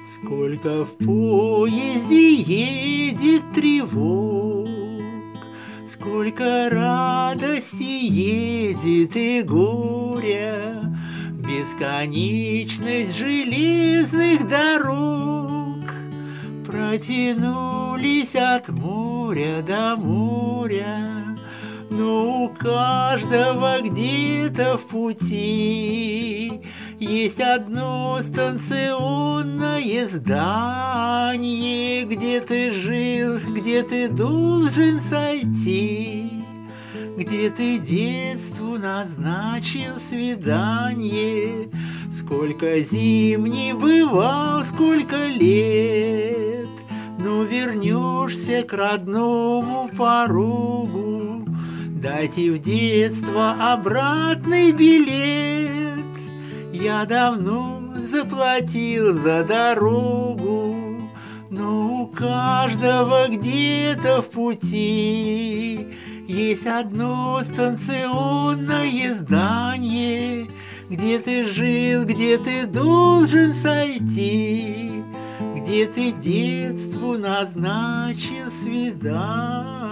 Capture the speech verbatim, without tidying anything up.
Сколько в поезде едет тревог, сколько радости едет и горя, бесконечность железных дорог протянулись от моря до моря, но у каждого где-то в пути есть одно станционное здание, где ты жил, где ты должен сойти, где ты детству назначил свидание. Сколько зим не бывал, сколько лет, но вернешься к родному порогу, дайте в детство обратный билет. Я давно заплатил за дорогу, но у каждого где-то в пути есть одно станционное здание, где ты жил, где ты должен сойти, где ты детству назначил свидание.